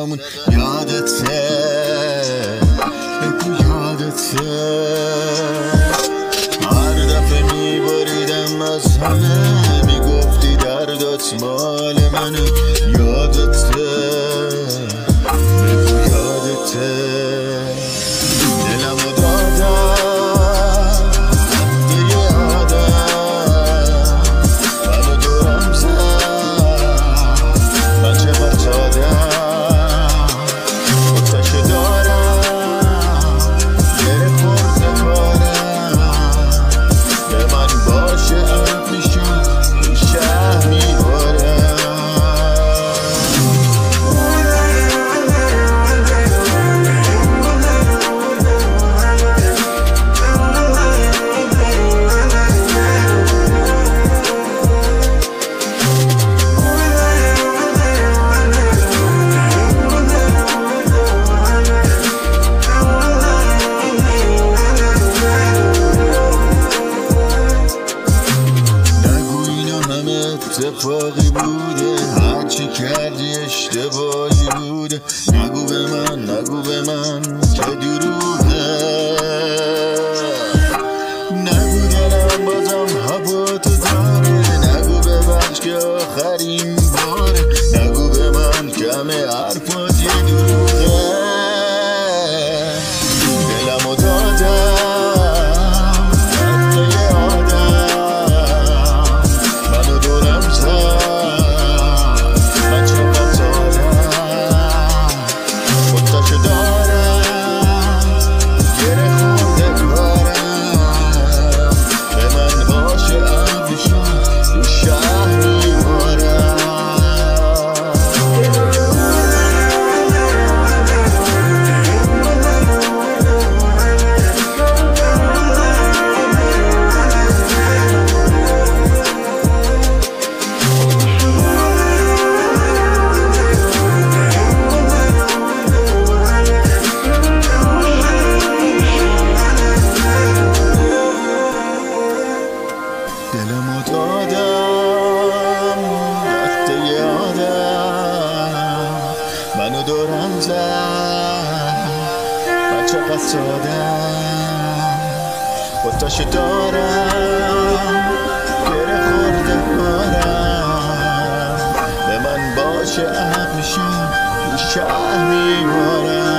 همون یادته بگو یادته هر دفعه میبریدم از همه میگفتی دردات مال منه یادته بگو یادته دلمو دادم به یه آدم منو دورم زد من چقدر دادم آتشو دارم گره خورده کارم به من باشه اب میشم این شهر میبارم اتفاقی بوده هرچی کردی اشتباهی بوده نگو به من که دروغه نگو دلم بازم هوا تو داره نگو ببخش که آخرین باره نگو به من کمه حرفات یه دروغه دلمو دادم دلمو دادم وقت یادم منو دورم زد من چقدر سادم خودتاشو دارم گره خورده کارم به من باشه عقل میشم این شهر میبارم